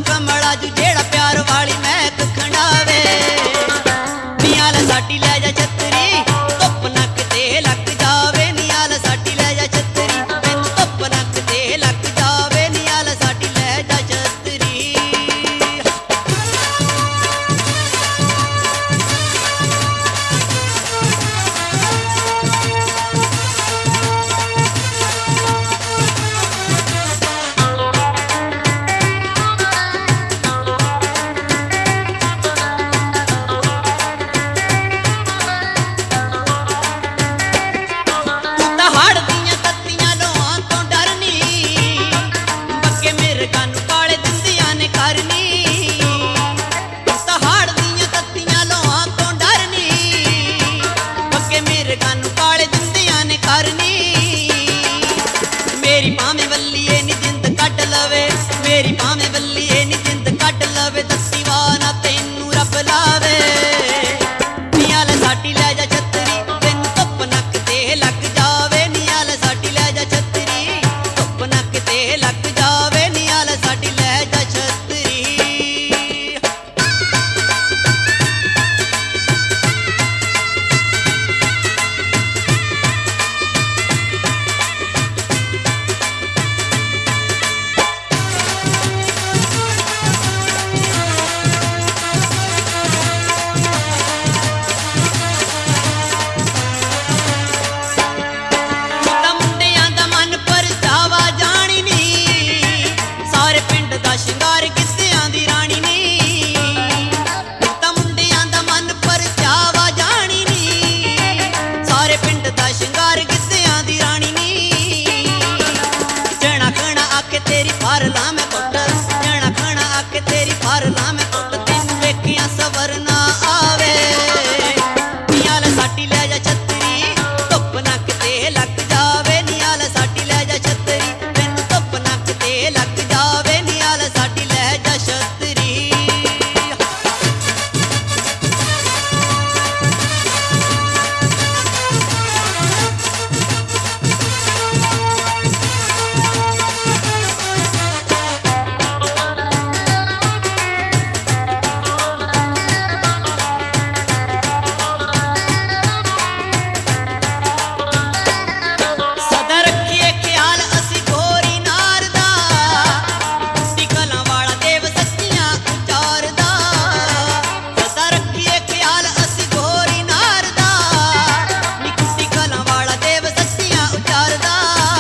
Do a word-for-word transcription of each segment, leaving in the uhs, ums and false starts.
कमला जू जेड़ा प्यार वाली महक खंडावे। नियाल साटी लै जा छतरी धुप नक ते लग जावे। नियाल साटी लै जा छतरी मैनू धुप नक ते लग जावे। नियाल साटी लै जा छतरी। मेरी भावें बल्लीए नी जिंद कट लवे। मेरी भावें बल्लीए नी जिंद कट लवे। दस्सी वाना तैनू रब लावे। नियाल साटी लै जा छतरी तैनू धुप नक ते लग जावे। नियाल साटी लै जा छतरी धुप नक ते लग जावे। नियाल साटी लै जा छतरी। ਸ਼ਿੰਗਾਰ ਗਿੱਧਿਆਂ ਦੀ ਰਾਣੀ ਨੀ ਤਾਂ ਮੁੰਡਿਆਂ ਦਾ ਮਨ ਪਰਚਾਵਾ ਜਾਣੀ ਨੀ। ਸਾਰੇ ਪਿੰਡ ਦਾ ਸ਼ਿੰਗਾਰ ਗਿੱਧਿਆਂ ਦੀ ਰਾਣੀ ਨੀ। ਜਣਾ ਖਣਾ ਆਕੇ ਤੇਰੀ ਫਾਰ ਲਾ ਮੈਂ ਕੁੱਟ। ਜਣਾ ਖਣਾ ਆਕੇ ਤੇਰੀ ਫਾਰ ਲਾ ਮੈਂ ਕੁੱਟ। ਤੈਨੂੰ ਵੇਖਿਆ ਸਬਰ ਨਾ ਆਵੇ। ਨਿਆਲ ਸਾਟੀ ਲੈ ਜਾ ਛਤਰੀ ਧੁੱਪ ਨੱਕ ਤੇ ਲੱਗ ਜਾਵੇ। ਨਿਆਲ ਸਾਟੀ ਲੈ ਜਾ ਛਤਰੀ ਤੈਨੂੰ ਧੁੱਪ ਨੱਕ ਤੇ ਲੱਗ ਜਾਵੇ। ਨਿਆਲ ਸਾਟੀ ਲੈ ਜਾ ਛਤਰੀ। ਸਦਾ ਰੱਖੀਏ ਖਿਆਲ ਅਸੀਂ ਗੋਰੀ ਨਾਰ ਦਾ। ਗੁੱਡੀ ਕਲਾਂ ਵਾਲਾ ਦੇਵ ਸੱਚੀਆਂ ਉਚਾਰਦਾ। ਸਦਾ ਰੱਖੀਏ ਖਿਆਲ ਅਸੀਂ ਗੋਰੀ ਨਾਰ ਦਾ। ਨੀ ਗੁੱਡੀ ਕਲਾਂ ਵਾਲਾ ਦੇਵ ਸੱਚੀਆਂ ਉਚਾਰਦਾ।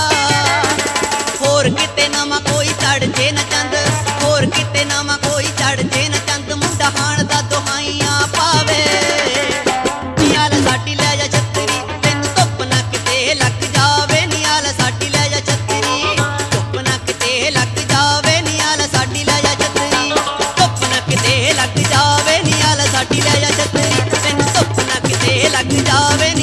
ਹੋਰ ਕਿਤੇ ਨਵਾਂ ਕੋਈ ਚੜ ਜੇ ਨਾ ਚੰਦ। ਹੋਰ ਕਿਤੇ ਨਵਾਂ ਕੋਈ ਚੜ ਜੇ ਨਾ ਚੰਦ। ਮੁੰਡਾ ਹਾਣ ਦਾ ਦੁਹਾਈਆਂ ਪਾਵੇ। ਨਿਆਲ ਸਾਟੀ ਲੈ ਜਾ ਛਤਰੀ ਤੈਨੂੰ ਧੁੱਪ ਨੱਕ ਤੇ ਲੱਗ ਜਾਵੇ। ਨਿਆਲ ਸਾਟੀ ਲੈ ਜਾ ਛਤਰੀ ਧੁੱਪ ਨੱਕ ਤੇ ਲੱਗ ਜਾਵੇ। ਨਿਆਲ ਸਾਟੀ ਲੈ ਜਾ ਛਤਰੀ ਧੁੱਪ ਨੱਕ ਤੇ ਲੱਗ ਜਾਵੇ। ਨਿਆਲ ਸਾਟੀ ਲੈ ਜਾ ਛਤਰੀ ਤੈਨੂੰ ਧੁੱਪ ਨੱਕ ਤੇ ਲੱਗ ਜਾਵੇ।